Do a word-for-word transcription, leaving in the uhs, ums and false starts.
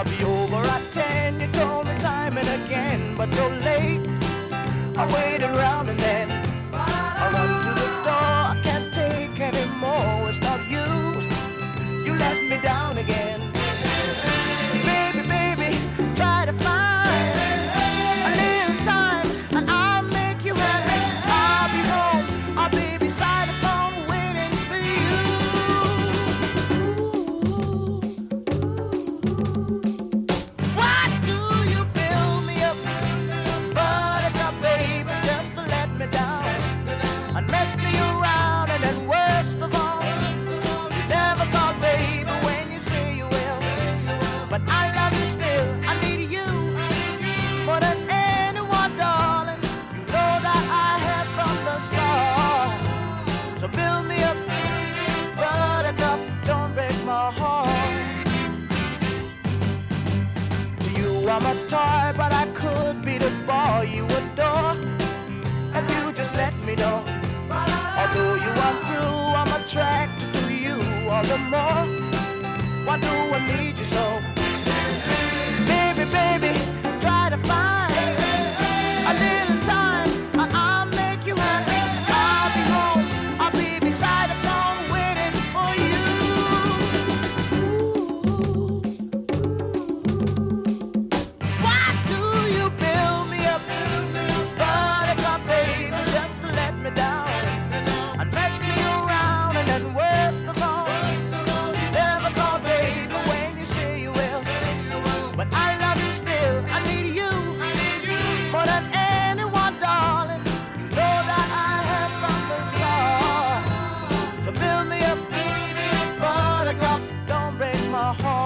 I'll be over at ten, you told me time and again, but you're late. I waited around and then I run to the door. I can't take anymore. It's not you. You let me down again. Baby, baby, try to find a little time and I'll make you happy. I'll be home. I'll be beside the phone waiting for you. Why do you build me up, buttercup, baby, just to let me down and mess me around? And then worst of all, you never call, baby, when you say you will. But I love you still. I need you more than anyone, darling. You know that I have from the start. So build me up, buttercup, don't break my heart. You are my toy, but I could be the boy you adore if you just let me know. Although you are true, I'm attracted to you all the more. Why do I need you so? Baby, baby, try to find a little time and I'll make you happy. I'll be home, I'll be beside the phone waiting for you. Why do you build me up, buttercup, baby, just to let me down and mess me around? And then worst of all, you never call, baby, when you say you will. But I love you still. I need you more than anyone, darling. You know that I have from the start. So build me up, buttercup, don't break my heart.